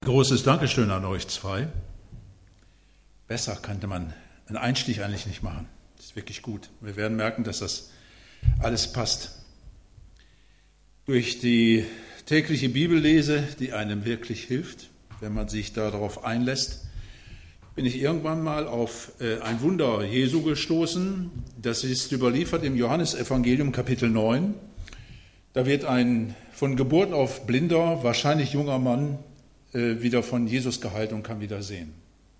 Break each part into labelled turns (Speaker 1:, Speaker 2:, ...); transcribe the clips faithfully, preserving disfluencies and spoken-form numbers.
Speaker 1: Großes Dankeschön an euch zwei. Besser könnte man einen Einstieg eigentlich nicht machen. Das ist wirklich gut. Wir werden merken, dass das alles passt. Durch die tägliche Bibellese, die einem wirklich hilft, wenn man sich darauf einlässt, bin ich irgendwann mal auf ein Wunder Jesu gestoßen. Das ist überliefert im Johannesevangelium Kapitel neun. Da wird ein von Geburt auf blinder, wahrscheinlich junger Mann wieder von Jesus geheilt und kann wieder sehen.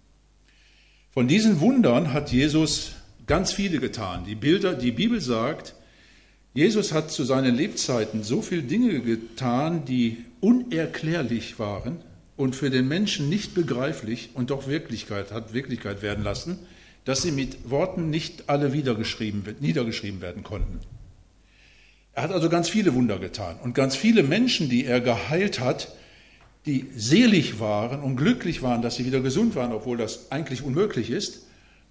Speaker 1: Von diesen Wundern hat Jesus ganz viele getan. Die, Bilder, die Bibel sagt, Jesus hat zu seinen Lebzeiten so viele Dinge getan, die unerklärlich waren und für den Menschen nicht begreiflich und doch Wirklichkeit hat Wirklichkeit werden lassen, dass sie mit Worten nicht alle niedergeschrieben, niedergeschrieben werden konnten. Er hat also ganz viele Wunder getan und ganz viele Menschen, die er geheilt hat, die selig waren und glücklich waren, dass sie wieder gesund waren, obwohl das eigentlich unmöglich ist,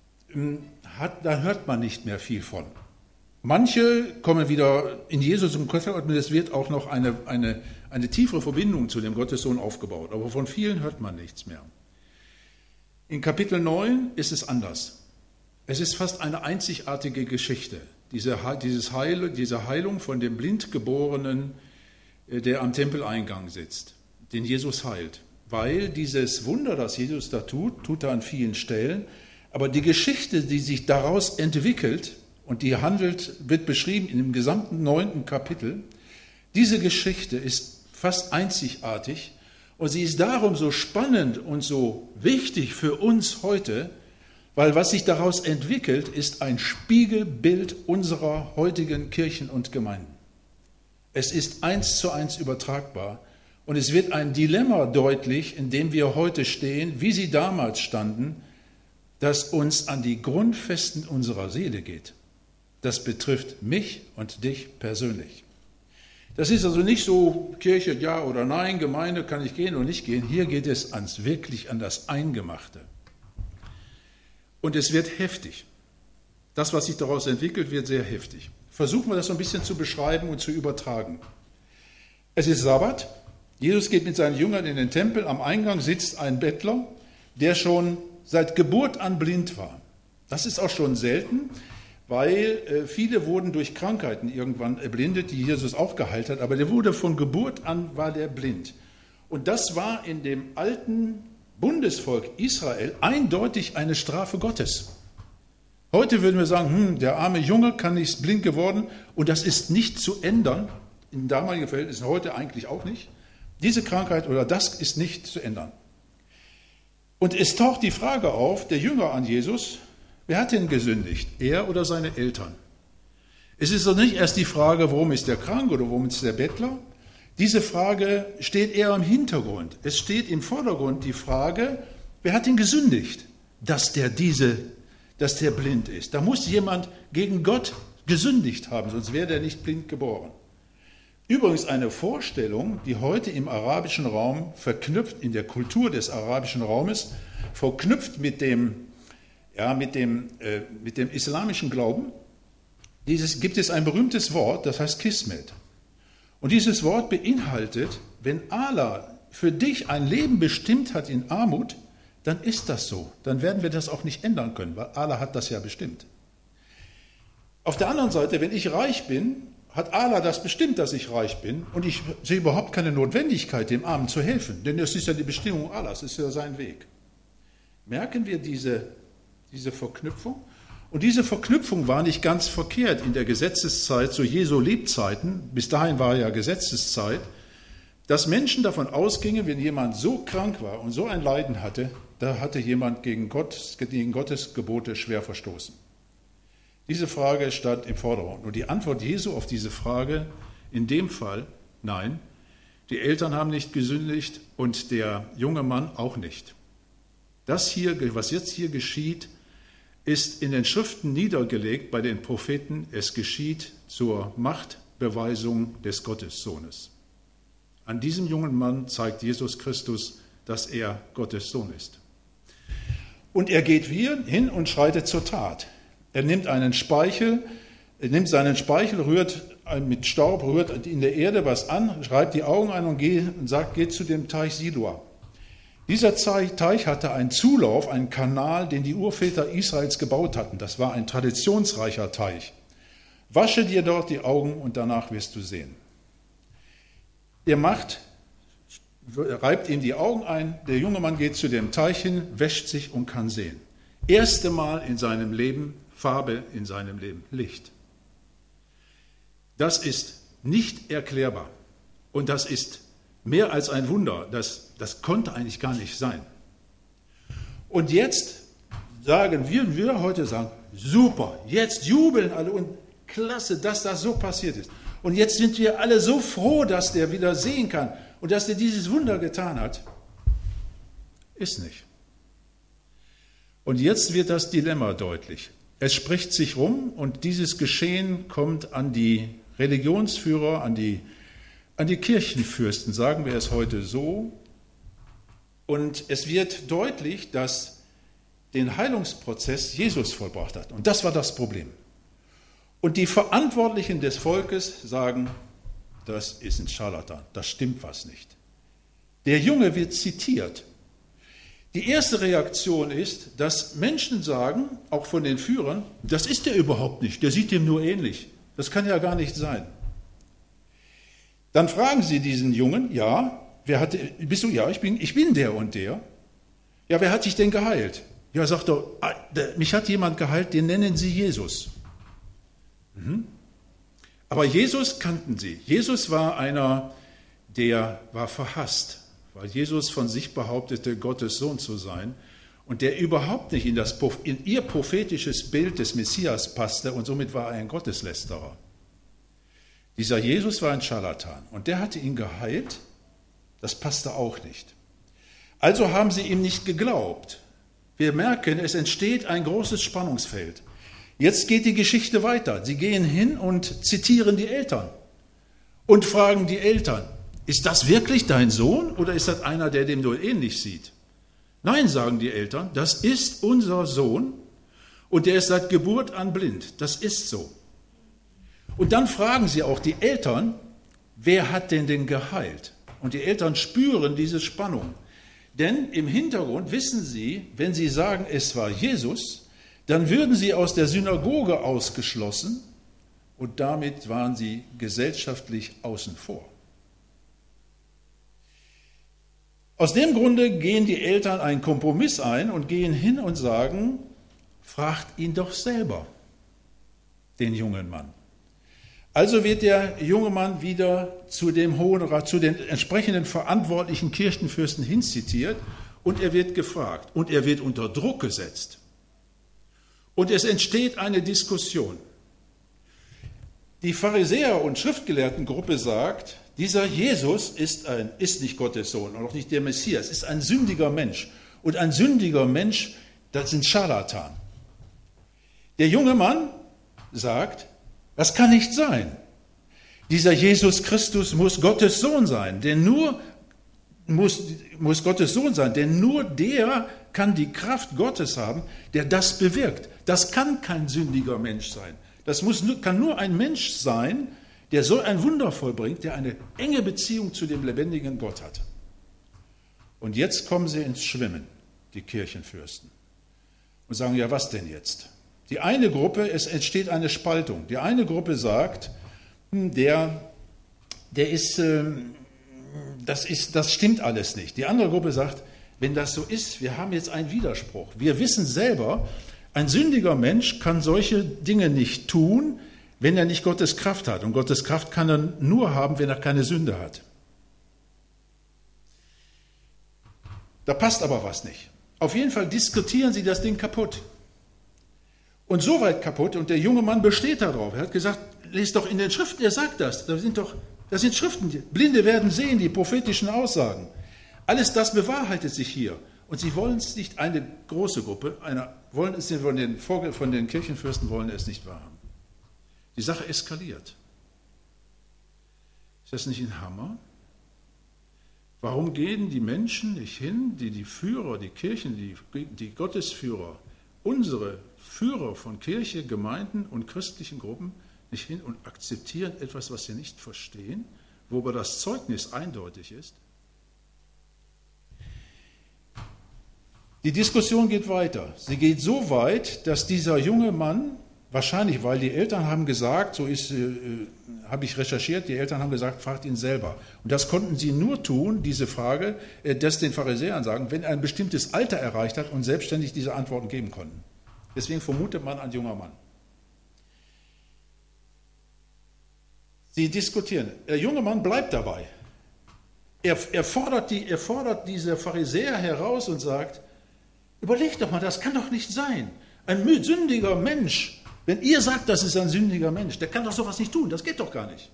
Speaker 1: hat, da hört man nicht mehr viel von. Manche kommen wieder in Jesus und Kontakt und es wird auch noch eine, eine, eine tiefere Verbindung zu dem Gottessohn aufgebaut, aber von vielen hört man nichts mehr. In Kapitel neun ist es anders. Es ist fast eine einzigartige Geschichte, diese, dieses Heil, diese Heilung von dem Blindgeborenen, der am Tempeleingang sitzt, den Jesus heilt, weil dieses Wunder, das Jesus da tut, tut er an vielen Stellen, aber die Geschichte, die sich daraus entwickelt und die handelt, wird beschrieben in dem gesamten neunten Kapitel, diese Geschichte ist fast einzigartig und sie ist darum so spannend und so wichtig für uns heute, weil was sich daraus entwickelt, ist ein Spiegelbild unserer heutigen Kirchen und Gemeinden. Es ist eins zu eins übertragbar. Und es wird ein Dilemma deutlich, in dem wir heute stehen, wie sie damals standen, das uns an die Grundfesten unserer Seele geht. Das betrifft mich und dich persönlich. Das ist also nicht so Kirche, ja oder nein, Gemeinde, kann ich gehen oder nicht gehen. Hier geht es ans wirklich an das Eingemachte. Und es wird heftig. Das, was sich daraus entwickelt, wird sehr heftig. Versuchen wir das so ein bisschen zu beschreiben und zu übertragen. Es ist Sabbat. Jesus geht mit seinen Jüngern in den Tempel. Am Eingang sitzt ein Bettler, der schon seit Geburt an blind war. Das ist auch schon selten, weil viele wurden durch Krankheiten irgendwann erblindet, die Jesus auch geheilt hat. Aber der wurde von Geburt an, war der blind. Und das war in dem alten Bundesvolk Israel eindeutig eine Strafe Gottes. Heute würden wir sagen, hm, der arme Junge kann nicht blind geworden und das ist nicht zu ändern. In damaligen Verhältnissen heute eigentlich auch nicht. Diese Krankheit oder das ist nicht zu ändern. Und es taucht die Frage auf, der Jünger an Jesus, wer hat denn gesündigt? Er oder seine Eltern? Es ist doch nicht erst die Frage, warum ist der krank oder warum ist der Bettler? Diese Frage steht eher im Hintergrund. Es steht im Vordergrund die Frage, wer hat denn gesündigt, dass der, diese, dass der blind ist? Da muss jemand gegen Gott gesündigt haben, sonst wäre der nicht blind geboren. Übrigens eine Vorstellung, die heute im arabischen Raum verknüpft, in der Kultur des arabischen Raumes, verknüpft mit dem, ja, mit dem, äh, mit dem islamischen Glauben. Dieses, gibt es ein berühmtes Wort, das heißt Kismet. Und dieses Wort beinhaltet, wenn Allah für dich ein Leben bestimmt hat in Armut, dann ist das so. Dann werden wir das auch nicht ändern können, weil Allah hat das ja bestimmt. Auf der anderen Seite, wenn ich reich bin, hat Allah das bestimmt, dass ich reich bin und ich sehe überhaupt keine Notwendigkeit, dem Armen zu helfen, denn das ist ja die Bestimmung Allahs, das ist ja sein Weg. Merken wir diese, diese Verknüpfung? Und diese Verknüpfung war nicht ganz verkehrt in der Gesetzeszeit, zu Jesu Lebzeiten, bis dahin war ja Gesetzeszeit, dass Menschen davon ausgingen, wenn jemand so krank war und so ein Leiden hatte, da hatte jemand gegen, Gott, gegen Gottes Gebote schwer verstoßen. Diese Frage stand im Vordergrund. Und die Antwort Jesu auf diese Frage, in dem Fall, nein, die Eltern haben nicht gesündigt und der junge Mann auch nicht. Das hier, was jetzt hier geschieht, ist in den Schriften niedergelegt bei den Propheten. Es geschieht zur Machtbeweisung des Gottessohnes. An diesem jungen Mann zeigt Jesus Christus, dass er Gottes Sohn ist. Und er geht hin und schreitet zur Tat. Er nimmt einen Speichel, er nimmt seinen Speichel, rührt mit Staub, rührt in der Erde was an, reibt die Augen ein und, geht, und sagt, geht zu dem Teich Siloa. Dieser Teich hatte einen Zulauf, einen Kanal, den die Urväter Israels gebaut hatten. Das war ein traditionsreicher Teich. Wasche dir dort die Augen und danach wirst du sehen. Er macht, reibt ihm die Augen ein, der junge Mann geht zu dem Teich hin, wäscht sich und kann sehen. Erste Mal in seinem Leben Farbe, in seinem Leben Licht. Das ist nicht erklärbar und das ist mehr als ein Wunder. Das, das konnte eigentlich gar nicht sein. Und jetzt sagen wir, wir heute sagen, super, jetzt jubeln alle und klasse, dass das so passiert ist. Und jetzt sind wir alle so froh, dass der wieder sehen kann und dass der dieses Wunder getan hat. Ist nicht. Und jetzt wird das Dilemma deutlich. Es spricht sich rum und dieses Geschehen kommt an die Religionsführer, an die, an die Kirchenfürsten, sagen wir es heute so. Und es wird deutlich, dass den Heilungsprozess Jesus vollbracht hat. Und das war das Problem. Und die Verantwortlichen des Volkes sagen, das ist ein Scharlatan, das stimmt was nicht. Der Junge wird zitiert. Die erste Reaktion ist, dass Menschen sagen, auch von den Führern, das ist der überhaupt nicht, der sieht dem nur ähnlich. Das kann ja gar nicht sein. Dann fragen sie diesen Jungen, ja, wer hat, bist du, ja, ich bin, ich bin der und der. Ja, wer hat dich denn geheilt? Ja, sagt er, mich hat jemand geheilt, den nennen sie Jesus. Mhm. Aber Jesus kannten sie. Jesus war einer, der war verhasst, weil Jesus von sich behauptete, Gottes Sohn zu sein und der überhaupt nicht in, das, in ihr prophetisches Bild des Messias passte und somit war er ein Gotteslästerer. Dieser Jesus war ein Scharlatan und der hatte ihn geheilt, das passte auch nicht. Also haben sie ihm nicht geglaubt. Wir merken, es entsteht ein großes Spannungsfeld. Jetzt geht die Geschichte weiter. Sie gehen hin und zitieren die Eltern und fragen die Eltern, ist das wirklich dein Sohn oder ist das einer, der dem nur ähnlich sieht? Nein, sagen die Eltern, das ist unser Sohn und der ist seit Geburt an blind. Das ist so. Und dann fragen sie auch die Eltern, wer hat denn denn geheilt? Und die Eltern spüren diese Spannung. Denn im Hintergrund wissen sie, wenn sie sagen, es war Jesus, dann würden sie aus der Synagoge ausgeschlossen und damit waren sie gesellschaftlich außen vor. Aus dem Grunde gehen die Eltern einen Kompromiss ein und gehen hin und sagen, fragt ihn doch selber, den jungen Mann. Also wird der junge Mann wieder zu dem Hohen Rat, zu den entsprechenden verantwortlichen Kirchenfürsten hinzitiert und er wird gefragt und er wird unter Druck gesetzt. Und es entsteht eine Diskussion. Die Pharisäer- und Schriftgelehrtengruppe sagt, dieser Jesus ist, ein, ist nicht Gottes Sohn und auch nicht der Messias, ist ein sündiger Mensch. Und ein sündiger Mensch, das sind Scharlatan. Der junge Mann sagt, das kann nicht sein. Dieser Jesus Christus muss Gottes Sohn sein, denn nur muss, muss Gottes Sohn sein, denn nur der kann die Kraft Gottes haben, der das bewirkt. Das kann kein sündiger Mensch sein. Das muss, kann nur ein Mensch sein, der so ein Wunder vollbringt, der eine enge Beziehung zu dem lebendigen Gott hat. Und jetzt kommen sie ins Schwimmen, die Kirchenfürsten, und sagen, ja, was denn jetzt? Die eine Gruppe, es entsteht eine Spaltung. Die eine Gruppe sagt, der, der ist, das ist, das stimmt alles nicht. Die andere Gruppe sagt, wenn das so ist, wir haben jetzt einen Widerspruch. Wir wissen selber, ein sündiger Mensch kann solche Dinge nicht tun, wenn er nicht Gottes Kraft hat. Und Gottes Kraft kann er nur haben, wenn er keine Sünde hat. Da passt aber was nicht. Auf jeden Fall diskutieren sie das Ding kaputt. Und so weit kaputt, und der junge Mann besteht darauf. Er hat gesagt, lest doch in den Schriften, er sagt das. Da sind doch, das sind Schriften. Blinde werden sehen, die prophetischen Aussagen. Alles das bewahrheitet sich hier. Und sie wollen es nicht, eine große Gruppe, eine, wollen es von den, von den Kirchenfürsten wollen es nicht wahrhaben. Die Sache eskaliert. Ist das nicht ein Hammer? Warum gehen die Menschen nicht hin, die die Führer, die Kirchen, die, die Gottesführer, unsere Führer von Kirche, Gemeinden und christlichen Gruppen nicht hin und akzeptieren etwas, was sie nicht verstehen, wo aber das Zeugnis eindeutig ist? Die Diskussion geht weiter. Sie geht so weit, dass dieser junge Mann, wahrscheinlich weil die Eltern haben gesagt, so ist, äh, habe ich recherchiert, die Eltern haben gesagt, fragt ihn selber. Und das konnten sie nur tun, diese Frage, äh, das den Pharisäern sagen, wenn er ein bestimmtes Alter erreicht hat und selbstständig diese Antworten geben konnten. Deswegen vermutet man ein junger Mann. Sie diskutieren. Der junge Mann bleibt dabei. Er, er, fordert die, er fordert diese Pharisäer heraus und sagt, überlegt doch mal, das kann doch nicht sein. Ein sündiger Mensch, wenn ihr sagt, das ist ein sündiger Mensch, der kann doch sowas nicht tun, das geht doch gar nicht.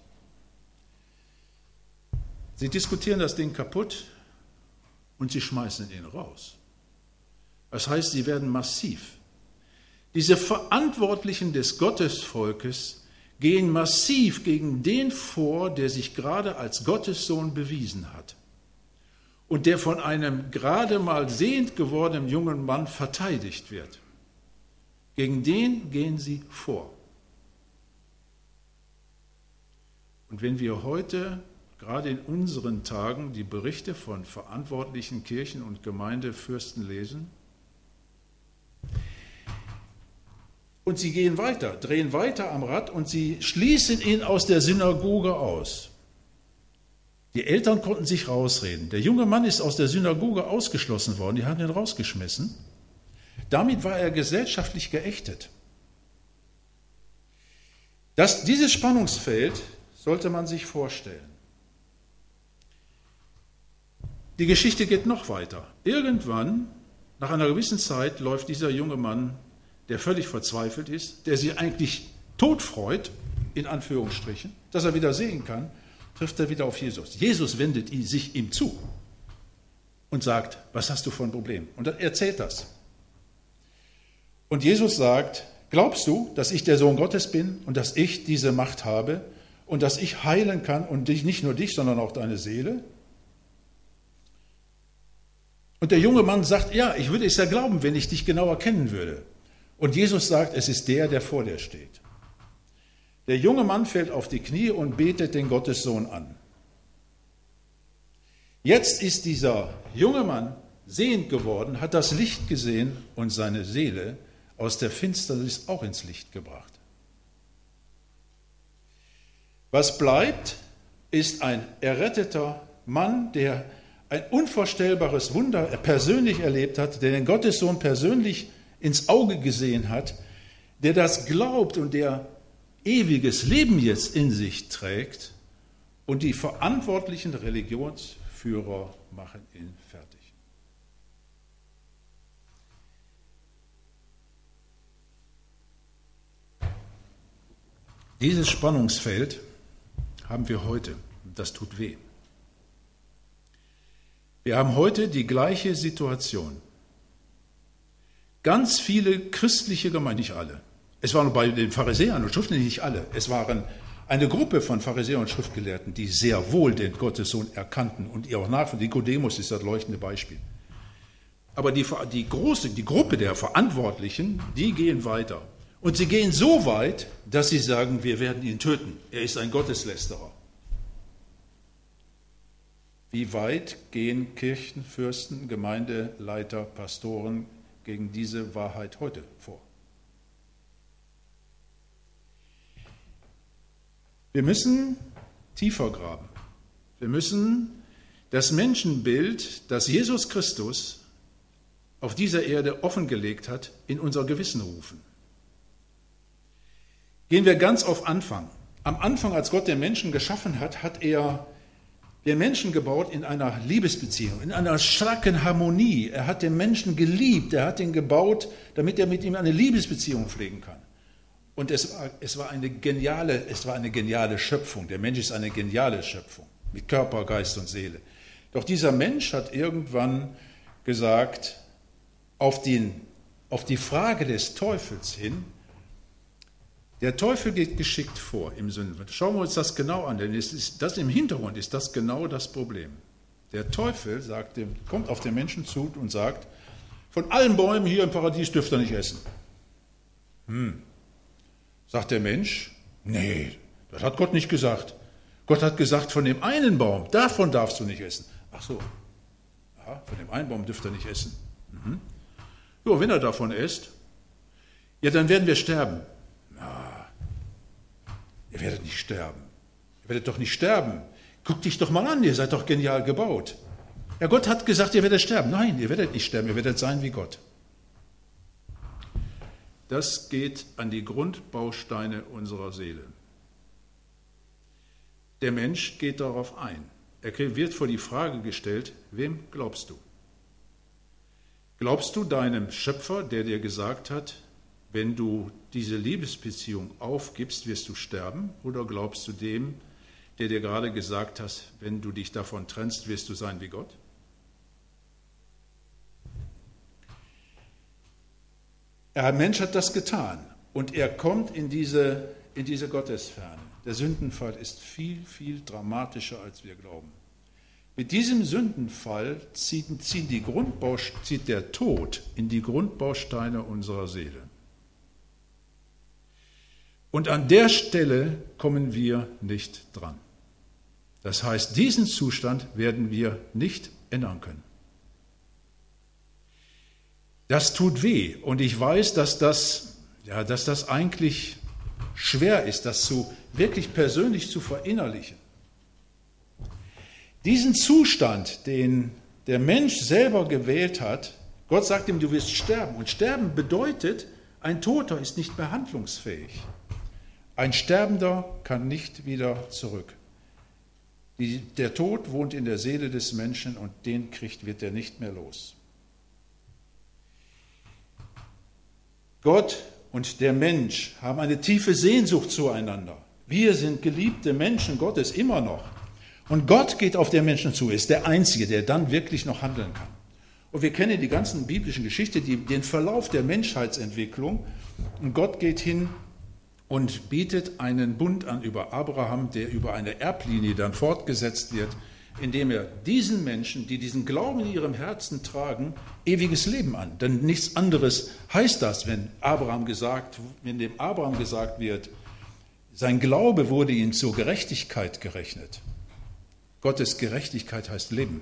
Speaker 1: Sie diskutieren das Ding kaputt und sie schmeißen ihn raus. Das heißt, sie werden massiv. Diese Verantwortlichen des Gottesvolkes gehen massiv gegen den vor, der sich gerade als Gottessohn bewiesen hat und der von einem gerade mal sehend gewordenen jungen Mann verteidigt wird. Gegen den gehen sie vor. Und wenn wir heute, gerade in unseren Tagen, die Berichte von verantwortlichen Kirchen- und Gemeindefürsten lesen, und sie gehen weiter, drehen weiter am Rad und sie schließen ihn aus der Synagoge aus. Die Eltern konnten sich rausreden. Der junge Mann ist aus der Synagoge ausgeschlossen worden, die haben ihn rausgeschmissen. Damit war er gesellschaftlich geächtet. Das, dieses Spannungsfeld sollte man sich vorstellen. Die Geschichte geht noch weiter. Irgendwann, nach einer gewissen Zeit, läuft dieser junge Mann, der völlig verzweifelt ist, der sich eigentlich todfreut, in Anführungsstrichen, dass er wieder sehen kann, trifft er wieder auf Jesus. Jesus wendet sich ihm zu und sagt, was hast du für ein Problem? Und er erzählt das. Und Jesus sagt, glaubst du, dass ich der Sohn Gottes bin und dass ich diese Macht habe und dass ich heilen kann und dich, nicht nur dich, sondern auch deine Seele? Und der junge Mann sagt, ja, ich würde es ja glauben, wenn ich dich genauer kennen würde. Und Jesus sagt, es ist der, der vor dir steht. Der junge Mann fällt auf die Knie und betet den Gottessohn an. Jetzt ist dieser junge Mann sehend geworden, hat das Licht gesehen und seine Seele aus der Finsternis auch ins Licht gebracht. Was bleibt, ist ein erretteter Mann, der ein unvorstellbares Wunder persönlich erlebt hat, der den Gottessohn persönlich ins Auge gesehen hat, der das glaubt und der ewiges Leben jetzt in sich trägt, und die verantwortlichen Religionsführer machen ihn fertig. Dieses Spannungsfeld haben wir heute, und das tut weh. Wir haben heute die gleiche Situation. Ganz viele christliche Gemeinden, nicht alle, es waren bei den Pharisäern und Schriftgelehrten nicht alle, es waren eine Gruppe von Pharisäern und Schriftgelehrten, die sehr wohl den Gottessohn erkannten und ihr auch nachfolgten. Nikodemus ist das leuchtende Beispiel. Aber die, die große, die Gruppe der Verantwortlichen, die gehen weiter. Und sie gehen so weit, dass sie sagen, wir werden ihn töten. Er ist ein Gotteslästerer. Wie weit gehen Kirchenfürsten, Gemeindeleiter, Pastoren gegen diese Wahrheit heute vor? Wir müssen tiefer graben. Wir müssen das Menschenbild, das Jesus Christus auf dieser Erde offengelegt hat, in unser Gewissen rufen. Gehen wir ganz auf Anfang. Am Anfang, als Gott den Menschen geschaffen hat, hat er den Menschen gebaut in einer Liebesbeziehung, in einer starken Harmonie. Er hat den Menschen geliebt, er hat ihn gebaut, damit er mit ihm eine Liebesbeziehung pflegen kann. Und es war, es war eine geniale, es war eine geniale Schöpfung. Der Mensch ist eine geniale Schöpfung mit Körper, Geist und Seele. Doch dieser Mensch hat irgendwann gesagt, auf, den, auf die Frage des Teufels hin, der Teufel geht geschickt vor im Sündenfall. Schauen wir uns das genau an, denn es ist, das im Hintergrund ist das genau das Problem. Der Teufel sagt dem, kommt auf den Menschen zu und sagt, von allen Bäumen hier im Paradies dürft ihr nicht essen. Hm. Sagt der Mensch, nee, das hat Gott nicht gesagt. Gott hat gesagt, von dem einen Baum, davon darfst du nicht essen. Ach so, ja, von dem einen Baum dürft ihr nicht essen. Mhm. Ja, wenn er davon isst, ja, dann werden wir sterben. Na, ihr werdet nicht sterben. Ihr werdet doch nicht sterben. Guckt dich doch mal an, ihr seid doch genial gebaut. Ja, Gott hat gesagt, ihr werdet sterben. Nein, ihr werdet nicht sterben, ihr werdet sein wie Gott. Das geht an die Grundbausteine unserer Seele. Der Mensch geht darauf ein. Er wird vor die Frage gestellt, wem glaubst du? Glaubst du deinem Schöpfer, der dir gesagt hat, wenn du diese Liebesbeziehung aufgibst, wirst du sterben? Oder glaubst du dem, der dir gerade gesagt hat, wenn du dich davon trennst, wirst du sein wie Gott? Der Mensch hat das getan und er kommt in diese, in diese Gottesferne. Der Sündenfall ist viel, viel dramatischer, als wir glauben. Mit diesem Sündenfall zieht, zieht, die zieht der Tod in die Grundbausteine unserer Seele. Und an der Stelle kommen wir nicht dran. Das heißt, diesen Zustand werden wir nicht ändern können. Das tut weh und ich weiß, dass das, ja, dass das eigentlich schwer ist, das zu, wirklich persönlich zu verinnerlichen. Diesen Zustand, den der Mensch selber gewählt hat, Gott sagt ihm, du wirst sterben. Und sterben bedeutet, ein Toter ist nicht mehr handlungsfähig. Ein Sterbender kann nicht wieder zurück. Die, der Tod wohnt in der Seele des Menschen und den kriegt, wird er nicht mehr los. Gott und der Mensch haben eine tiefe Sehnsucht zueinander. Wir sind geliebte Menschen Gottes immer noch. Und Gott geht auf den Menschen zu, ist der Einzige, der dann wirklich noch handeln kann. Und wir kennen die ganzen biblischen Geschichte, die, den Verlauf der Menschheitsentwicklung. Und Gott geht hin und bietet einen Bund an über Abraham, der über eine Erblinie dann fortgesetzt wird, indem er diesen Menschen, die diesen Glauben in ihrem Herzen tragen, ewiges Leben an. Denn nichts anderes heißt das, wenn Abraham gesagt, wenn dem Abraham gesagt wird, sein Glaube wurde ihm zur Gerechtigkeit gerechnet. Gottes Gerechtigkeit heißt Leben.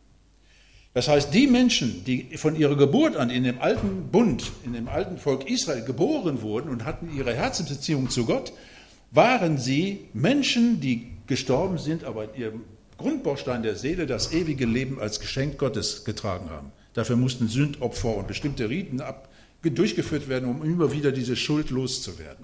Speaker 1: Das heißt, die Menschen, die von ihrer Geburt an in dem alten Bund, in dem alten Volk Israel geboren wurden und hatten ihre Herzensbeziehung zu Gott, waren sie Menschen, die gestorben sind, aber in ihrem Grundbaustein der Seele das ewige Leben als Geschenk Gottes getragen haben. Dafür mussten Sündopfer und bestimmte Riten ab, durchgeführt werden, um immer wieder diese Schuld loszuwerden.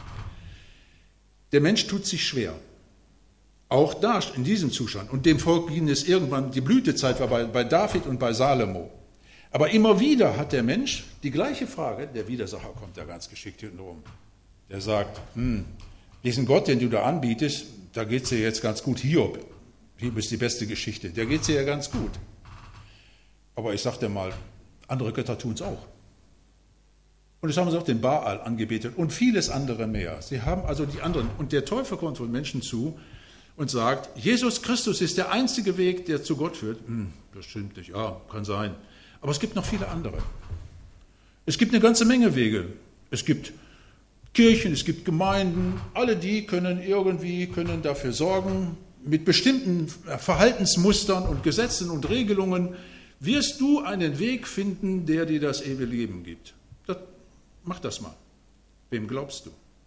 Speaker 1: Der Mensch tut sich schwer. Auch da in diesem Zustand. Und dem Volk ging es irgendwann, die Blütezeit war bei, bei David und bei Salomo. Aber immer wieder hat der Mensch die gleiche Frage, der Widersacher kommt da ganz geschickt hinten rum. Der sagt, hm, diesen Gott, den du da anbietest, da geht es dir jetzt ganz gut. Hiob, Hiob ist die beste Geschichte, der geht es dir ja ganz gut. Aber ich sag dir mal, andere Götter tun es auch. Und das haben sie auch den Baal angebetet und vieles andere mehr. Sie haben also die anderen. Und der Teufel kommt von Menschen zu und sagt, Jesus Christus ist der einzige Weg, der zu Gott führt. Hm, das stimmt nicht, ja, kann sein. Aber es gibt noch viele andere. Es gibt eine ganze Menge Wege. Es gibt Kirchen, es gibt Gemeinden. Alle die können irgendwie können dafür sorgen, mit bestimmten Verhaltensmustern und Gesetzen und Regelungen wirst du einen Weg finden, der dir das ewige Leben gibt. Das, mach das mal. Wem glaubst du?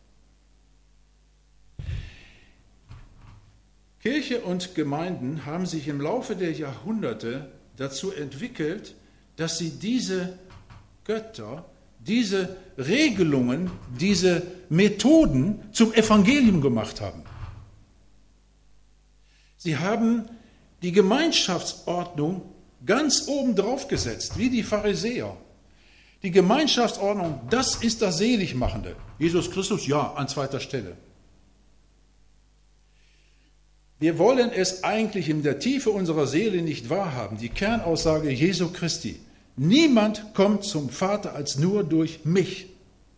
Speaker 1: Kirche und Gemeinden haben sich im Laufe der Jahrhunderte dazu entwickelt, dass sie diese Götter, diese Regelungen, diese Methoden zum Evangelium gemacht haben. Sie haben die Gemeinschaftsordnung ganz oben drauf gesetzt, wie die Pharisäer. Die Gemeinschaftsordnung, das ist das Seligmachende. Jesus Christus, ja, an zweiter Stelle. Wir wollen es eigentlich in der Tiefe unserer Seele nicht wahrhaben. Die Kernaussage Jesu Christi. Niemand kommt zum Vater als nur durch mich.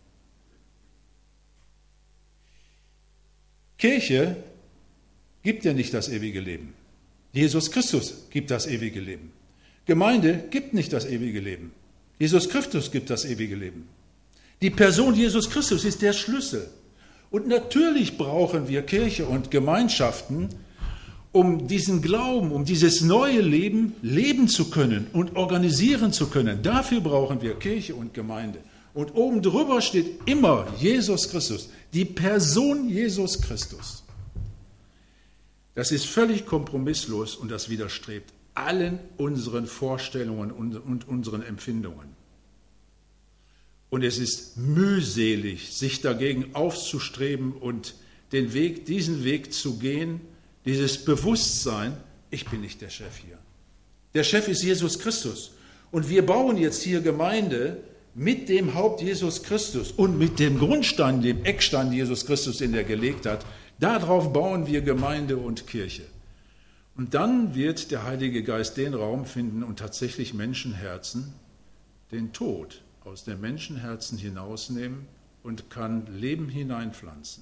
Speaker 1: Kirche gibt ja nicht das ewige Leben. Jesus Christus gibt das ewige Leben. Gemeinde gibt nicht das ewige Leben. Jesus Christus gibt das ewige Leben. Die Person Jesus Christus ist der Schlüssel. Und natürlich brauchen wir Kirche und Gemeinschaften, um diesen Glauben, um dieses neue Leben leben zu können und organisieren zu können. Dafür brauchen wir Kirche und Gemeinde. Und oben drüber steht immer Jesus Christus, die Person Jesus Christus. Das ist völlig kompromisslos und das widerstrebt allen unseren Vorstellungen und unseren Empfindungen. Und es ist mühselig, sich dagegen aufzustreben und den Weg, diesen Weg zu gehen, dieses Bewusstsein, ich bin nicht der Chef hier. Der Chef ist Jesus Christus. Und wir bauen jetzt hier Gemeinde mit dem Haupt Jesus Christus und mit dem Grundstein, dem Eckstein Jesus Christus, den er gelegt hat. Darauf bauen wir Gemeinde und Kirche. Und dann wird der Heilige Geist den Raum finden und tatsächlich Menschenherzen, den Tod aus den Menschenherzen hinausnehmen und kann Leben hineinpflanzen.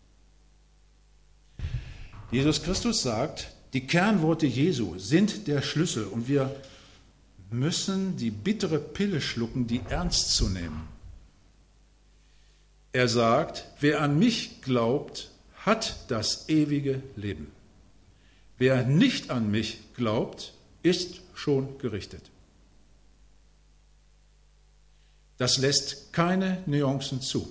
Speaker 1: Jesus Christus sagt, die Kernworte Jesu sind der Schlüssel und wir müssen die bittere Pille schlucken, die ernst zu nehmen. Er sagt, wer an mich glaubt, hat das ewige Leben. Wer nicht an mich glaubt, ist schon gerichtet. Das lässt keine Nuancen zu.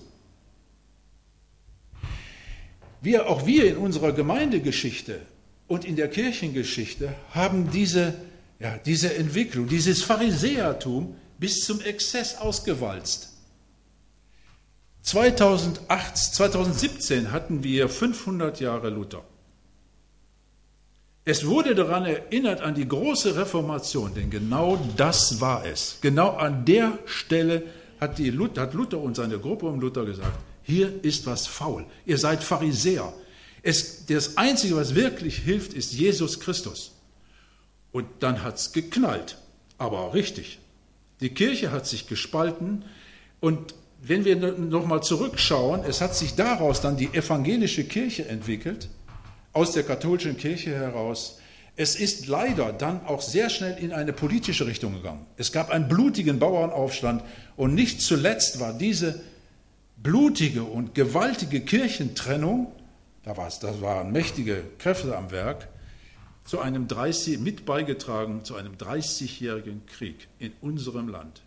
Speaker 1: Wir, auch wir in unserer Gemeindegeschichte und in der Kirchengeschichte haben diese, ja, diese Entwicklung, dieses Pharisäertum bis zum Exzess ausgewalzt. zweitausendacht, zweitausendsiebzehn hatten wir fünfhundert Jahre Luther. Es wurde daran erinnert an die große Reformation, denn genau das war es. Genau an der Stelle hat, die Luther, hat Luther und seine Gruppe um Luther gesagt, hier ist was faul. Ihr seid Pharisäer. Es, das Einzige, was wirklich hilft, ist Jesus Christus. Und dann hat es geknallt, aber auch richtig. Die Kirche hat sich gespalten und wenn wir nochmal zurückschauen, es hat sich daraus dann die evangelische Kirche entwickelt, aus der katholischen Kirche heraus. Es ist leider dann auch sehr schnell in eine politische Richtung gegangen. Es gab einen blutigen Bauernaufstand und nicht zuletzt war diese blutige und gewaltige Kirchentrennung, da war es, das waren mächtige Kräfte am Werk, zu einem dreißig, mit beigetragen zu einem dreißigjährigen Krieg in unserem Land.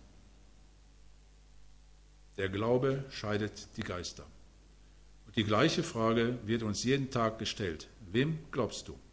Speaker 1: Der Glaube scheidet die Geister. Und die gleiche Frage wird uns jeden Tag gestellt. Wem glaubst du?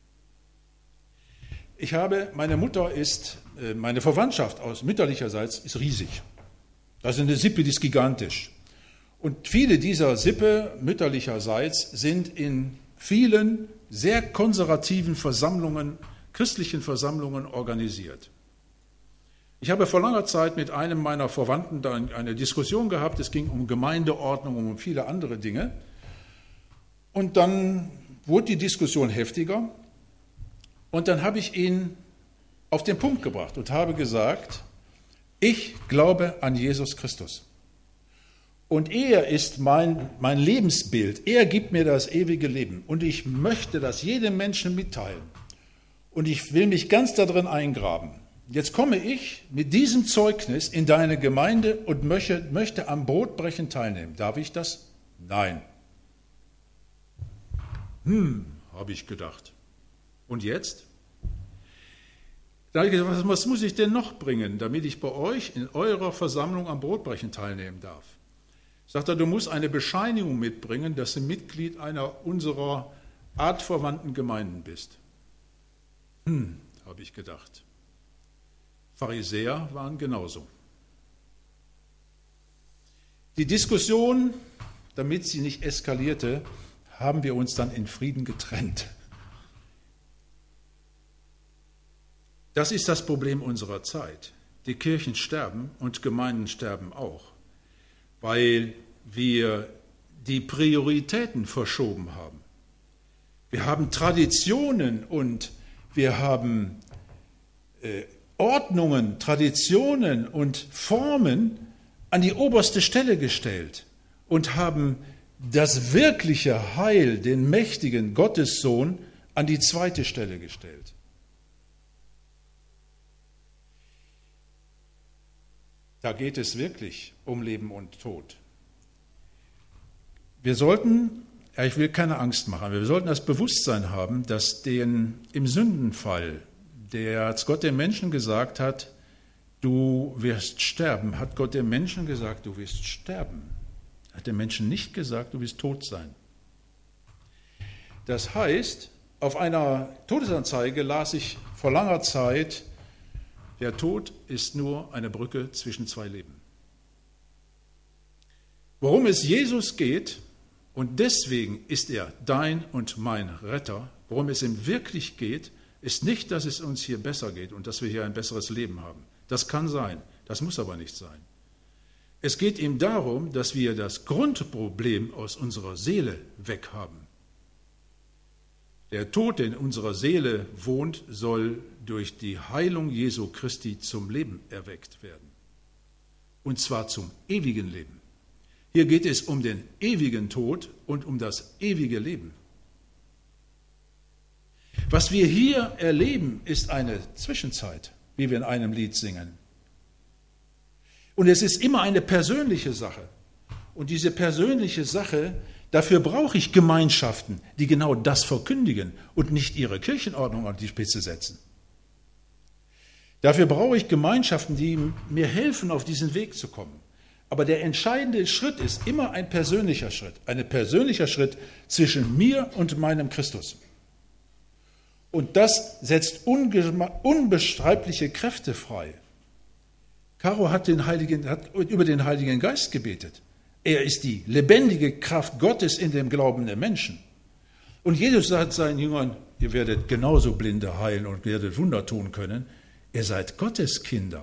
Speaker 1: Ich habe, meine Mutter ist, meine Verwandtschaft aus mütterlicherseits ist riesig. Das ist eine Sippe, die ist gigantisch. Und viele dieser Sippe mütterlicherseits sind in vielen sehr konservativen Versammlungen, christlichen Versammlungen organisiert. Ich habe vor langer Zeit mit einem meiner Verwandten da eine Diskussion gehabt. Es ging um Gemeindeordnung und um viele andere Dinge. Und dann wurde die Diskussion heftiger. Und dann habe ich ihn auf den Punkt gebracht und habe gesagt, ich glaube an Jesus Christus. Und er ist mein, mein Lebensbild. Er gibt mir das ewige Leben. Und ich möchte das jedem Menschen mitteilen. Und ich will mich ganz darin eingraben. Jetzt komme ich mit diesem Zeugnis in deine Gemeinde und möchte, möchte am Brotbrechen teilnehmen. Darf ich das? Nein. Hm, habe ich gedacht. Und jetzt? Da habe ich gedacht, was muss ich denn noch bringen, damit ich bei euch in eurer Versammlung am Brotbrechen teilnehmen darf? Sagt er, du musst eine Bescheinigung mitbringen, dass du Mitglied einer unserer artverwandten Gemeinden bist. Hm, habe ich gedacht. Pharisäer waren genauso. Die Diskussion, damit sie nicht eskalierte, haben wir uns dann in Frieden getrennt. Das ist das Problem unserer Zeit. Die Kirchen sterben und Gemeinden sterben auch, weil wir die Prioritäten verschoben haben. Wir haben Traditionen und wir haben äh, Ordnungen, Traditionen und Formen an die oberste Stelle gestellt und haben das wirkliche Heil, den mächtigen Gottessohn, an die zweite Stelle gestellt. Da geht es wirklich um Leben und Tod. Wir sollten Ja, ich will keine Angst machen. Wir sollten das Bewusstsein haben, dass den, im Sündenfall, der, als Gott den Menschen gesagt hat, du wirst sterben, hat Gott dem Menschen gesagt, du wirst sterben. Er hat dem Menschen nicht gesagt, du wirst tot sein. Das heißt, auf einer Todesanzeige las ich vor langer Zeit, der Tod ist nur eine Brücke zwischen zwei Leben. Worum es Jesus geht, und deswegen ist er dein und mein Retter, worum es ihm wirklich geht, ist nicht, dass es uns hier besser geht und dass wir hier ein besseres Leben haben. Das kann sein, das muss aber nicht sein. Es geht ihm darum, dass wir das Grundproblem aus unserer Seele weghaben. Der Tod, der in unserer Seele wohnt, soll durch die Heilung Jesu Christi zum Leben erweckt werden. Und zwar zum ewigen Leben. Hier geht es um den ewigen Tod und um das ewige Leben. Was wir hier erleben, ist eine Zwischenzeit, wie wir in einem Lied singen. Und es ist immer eine persönliche Sache. Und diese persönliche Sache, dafür brauche ich Gemeinschaften, die genau das verkündigen und nicht ihre Kirchenordnung auf die Spitze setzen. Dafür brauche ich Gemeinschaften, die mir helfen, auf diesen Weg zu kommen. Aber der entscheidende Schritt ist immer ein persönlicher Schritt. Ein persönlicher Schritt zwischen mir und meinem Christus. Und das setzt unbeschreibliche Kräfte frei. Caro hat, den Heiligen, hat über den Heiligen Geist gebetet. Er ist die lebendige Kraft Gottes in dem Glauben der Menschen. Und Jesus sagt seinen Jüngern, ihr werdet genauso Blinde heilen und werdet Wunder tun können. Ihr seid Gottes Kinder.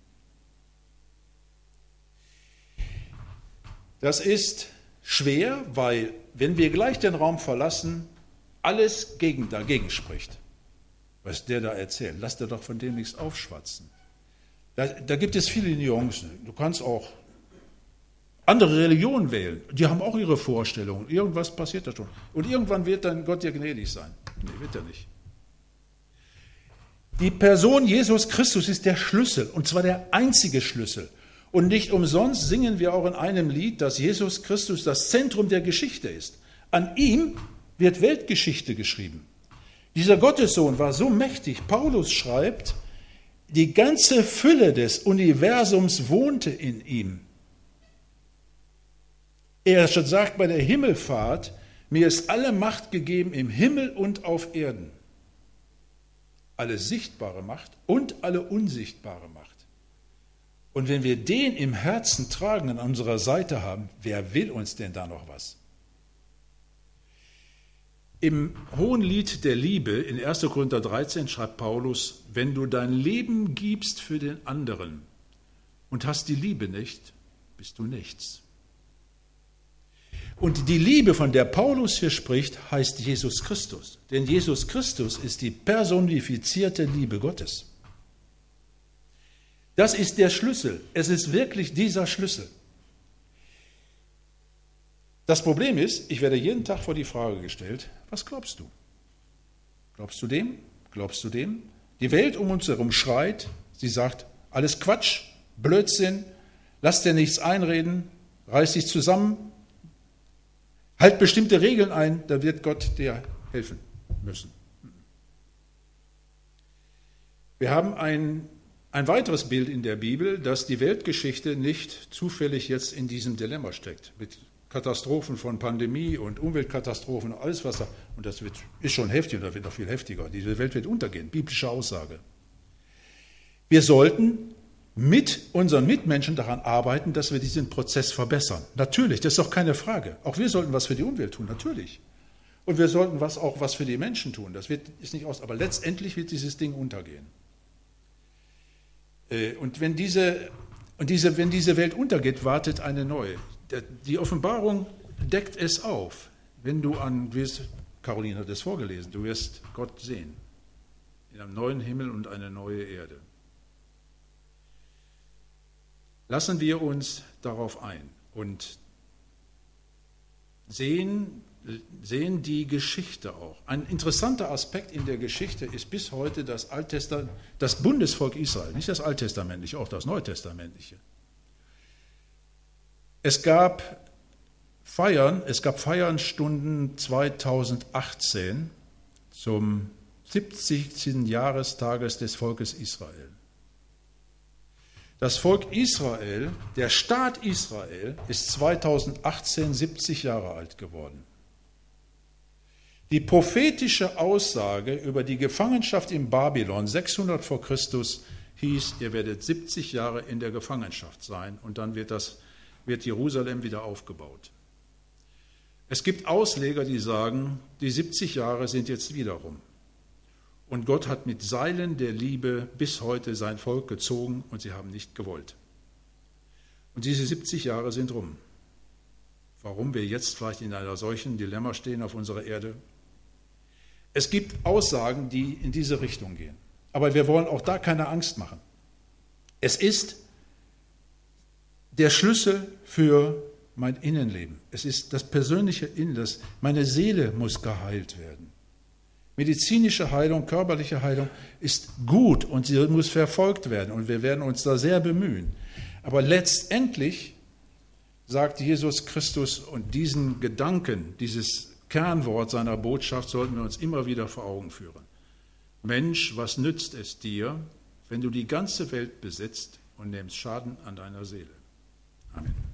Speaker 1: Das ist schwer, weil wenn wir gleich den Raum verlassen, alles gegen, dagegen spricht. Was der da erzählt, lasst er doch von dem nichts aufschwatzen. Da, da gibt es viele Nuancen. Du kannst auch andere Religionen wählen. Die haben auch ihre Vorstellungen. Irgendwas passiert da schon. Und irgendwann wird dann Gott dir gnädig sein. Nee, wird er nicht. Die Person Jesus Christus ist der Schlüssel, und zwar der einzige Schlüssel. Und nicht umsonst singen wir auch in einem Lied, dass Jesus Christus das Zentrum der Geschichte ist. An ihm wird Weltgeschichte geschrieben. Dieser Gottessohn war so mächtig. Paulus schreibt, die ganze Fülle des Universums wohnte in ihm. Er sagt bei der Himmelfahrt, mir ist alle Macht gegeben im Himmel und auf Erden. Alle sichtbare Macht und alle unsichtbare Macht. Und wenn wir den im Herzen tragen, an unserer Seite haben, wer will uns denn da noch was? Im Hohenlied der Liebe in erster Korinther dreizehn schreibt Paulus, wenn du dein Leben gibst für den anderen und hast die Liebe nicht, bist du nichts. Und die Liebe, von der Paulus hier spricht, heißt Jesus Christus. Denn Jesus Christus ist die personifizierte Liebe Gottes. Das ist der Schlüssel. Es ist wirklich dieser Schlüssel. Das Problem ist, ich werde jeden Tag vor die Frage gestellt, was glaubst du? Glaubst du dem? Glaubst du dem? Die Welt um uns herum schreit, sie sagt, alles Quatsch, Blödsinn, lass dir nichts einreden, reiß dich zusammen, halt bestimmte Regeln ein, da wird Gott dir helfen müssen. Wir haben ein, ein weiteres Bild in der Bibel, dass die Weltgeschichte nicht zufällig jetzt in diesem Dilemma steckt, mit Katastrophen von Pandemie und Umweltkatastrophen und alles, was da, und das wird, ist schon heftig und das wird noch viel heftiger. Diese Welt wird untergehen, biblische Aussage. Wir sollten mit unseren Mitmenschen daran arbeiten, dass wir diesen Prozess verbessern. Natürlich, das ist doch keine Frage. Auch wir sollten was für die Umwelt tun, natürlich. Und wir sollten was, auch was für die Menschen tun. Das wird, ist nicht aus, aber letztendlich wird dieses Ding untergehen. Und wenn diese, und diese, wenn diese Welt untergeht, wartet eine neue. Die Offenbarung deckt es auf. Wenn du an, Caroline hat es vorgelesen, du wirst Gott sehen. In einem neuen Himmel und eine neue Erde. Lassen wir uns darauf ein und sehen, sehen die Geschichte auch. Ein interessanter Aspekt in der Geschichte ist bis heute das Alttestament, das Bundesvolk Israel, nicht das Alttestamentliche, auch das Neutestamentliche. Es gab Feiern, es gab Feierstunden zweitausendachtzehn zum siebzigsten Jahrestages des Volkes Israel. Das Volk Israel, der Staat Israel, ist zweitausendachtzehn siebzig Jahre alt geworden. Die prophetische Aussage über die Gefangenschaft in Babylon sechshundert vor Christus hieß, ihr werdet siebzig Jahre in der Gefangenschaft sein und dann wird, das, wird Jerusalem wieder aufgebaut. Es gibt Ausleger, die sagen, die siebzig Jahre sind jetzt wieder rum. Und Gott hat mit Seilen der Liebe bis heute sein Volk gezogen und sie haben nicht gewollt. Und diese siebzig Jahre sind rum. Warum wir jetzt vielleicht in einer solchen Dilemma stehen auf unserer Erde? Es gibt Aussagen, die in diese Richtung gehen. Aber wir wollen auch da keine Angst machen. Es ist der Schlüssel für mein Innenleben. Es ist das persönliche Inneres. Meine Seele muss geheilt werden. Medizinische Heilung, körperliche Heilung ist gut und sie muss verfolgt werden und wir werden uns da sehr bemühen. Aber letztendlich sagt Jesus Christus und diesen Gedanken, dieses Kernwort seiner Botschaft sollten wir uns immer wieder vor Augen führen. Mensch, was nützt es dir, wenn du die ganze Welt besitzt und nimmst Schaden an deiner Seele? Amen.